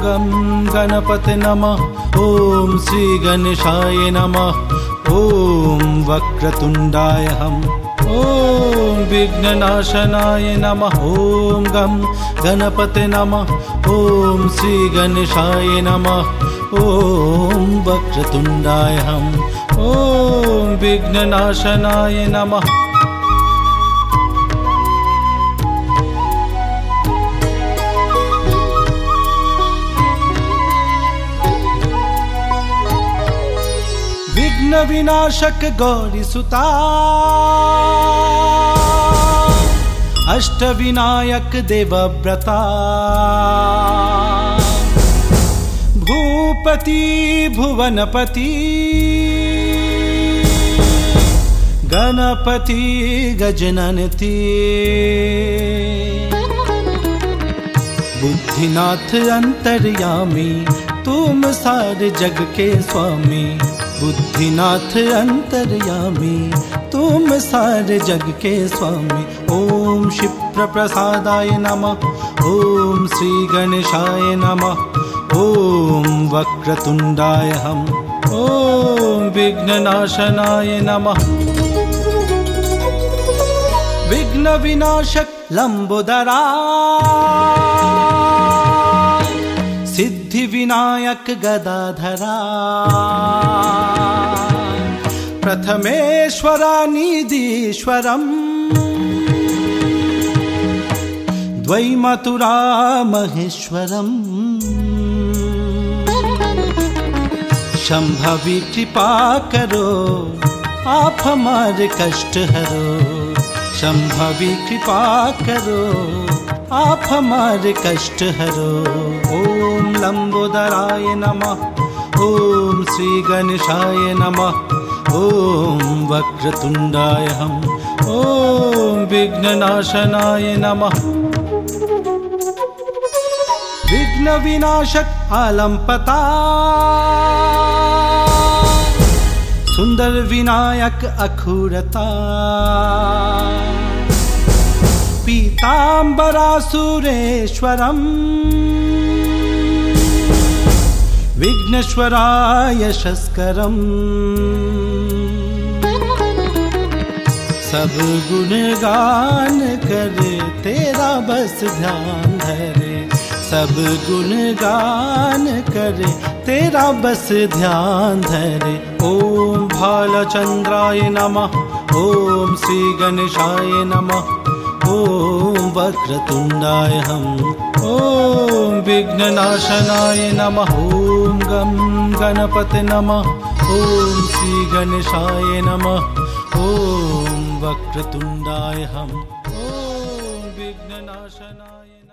गं गणपते नमः। ॐ श्री गणेशाय नमः। ॐ वक्रतुण्डाय हम। ॐ विघ्ननाशनाय नमः। ॐ गं गणपते नमः। ॐ श्री गणेशाय नमः। ॐ वक्रतुण्डाय हम। ॐ विघ्ननाशनाय नमः। विघ्न विनाशक गौरीसुता अष्टविनायक देवव्रता भूपति भुवनपति गणपति गजननति बुद्धिनाथ अंतर्यामी तुम सारे जग के स्वामी। बुद्धिनाथ अंतर्यामी तुम सारे जग के स्वामी। ओम क्षिप्र प्रसादाय नमः। ओम श्री गणेशाय नमः। ओम वक्रतुण्डाय हम। ओम विघ्ननाशनाय नमः। विघ्न विनाशक लंबोदरा सिद्धि विनायक गदाधरा प्रथमेश्वरा निधीश्वरम् द्वैमातुरा महेश्वरम् शंभवी कृपा करो आप हमारे कष्ट हरो। शंभवी कृपा करो आप हमारे कष्ट हरो। ओम लंबोदराय नमः। ओम श्री गणेशाय नमः। ओम वक्रतुण्डाय हम। ओम विघ्ननाशनाय नमः। विघ्न विनाशक आलंपता सुंदर विनायक अखुरता पीतांबरासुरेश्वरम् विघ्नेश्वराय यशस्करम् सब गुणगान करे तेरा बस ध्यान धरे। सब गुणगान करे तेरा बस ध्यान धरे। ओम भालचंद्राय नमः। ओम श्री गणेशाय नमः। ओम वक्रतुण्डाय हम। ओम विघ्ननाशनाय नमः। ओम गं गणपते नमः। ओम श्री गणेशाय नमः। ओम वक्रतुण्डाय हम। ओम विघ्ननाशनाय